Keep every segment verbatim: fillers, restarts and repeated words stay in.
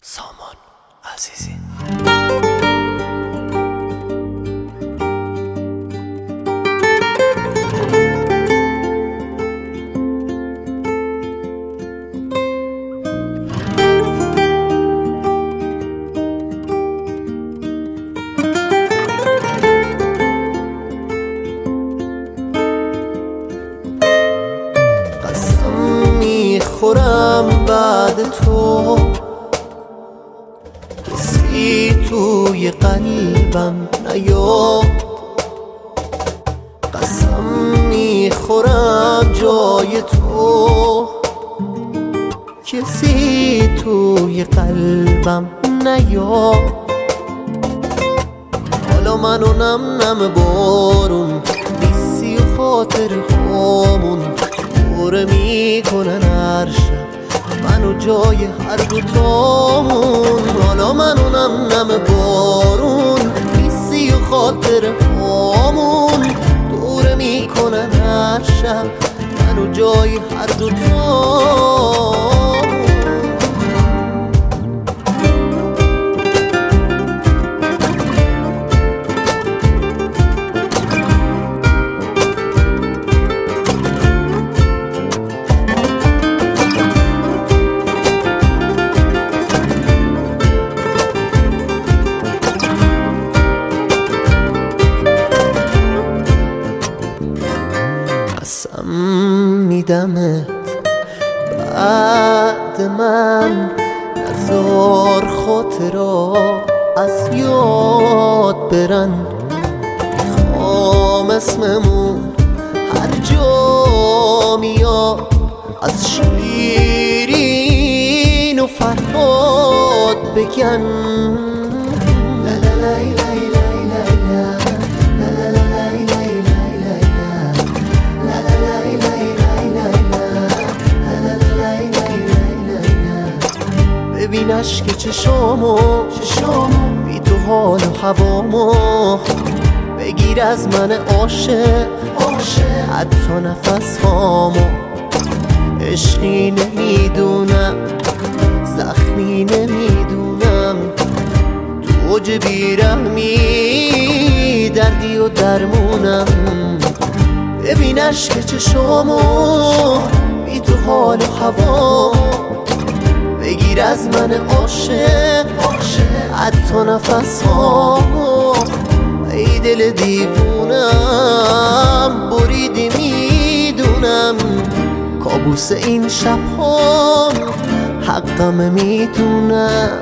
سامان عزیزی. قسم میخورم بعد تو کسی توی قلبم نیاد. قسم میخورم جای تو کسی توی قلبم نیاد. حالا منو نم نم بارون نیستی و خاطر هامون دوره میکنن هر شب منو جای هر دوتامون. حالا منو نم نم بارون نیستی و خاطر هامون دوره میکنن هر شب منو جای هر دوتامون. قسم میدمت بعد من نزار خاطرا از یاد برن. میخوام اسممون هر جا میاد از شیرین و فرهاد بگن. ببین اشک چشامو بی تو حال و هوامو بگیر از من عاشق حتی نفس هامو. عشقی نمیدونم زخمی نمیدونم تو اوج بیرحمی دردی و درمونم. ببین اشک چشامو بی تو حال و هوامو بگیر از من عاشق حتی نفس هامو. ای دل دیوونم بریدی میدونم کابوس این شب ها حقم میدونم.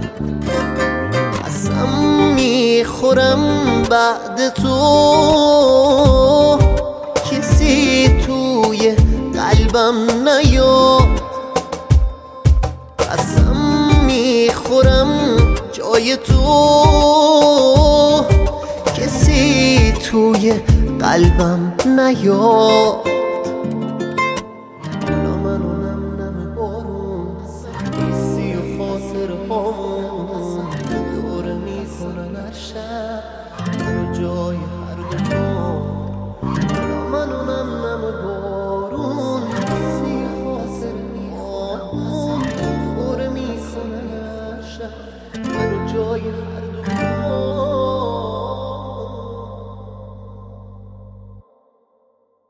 قسم میخورم بعد تو کسی توی قلبم نیاد. قسم میخورم جای تو کسی توی قلبم نیاد.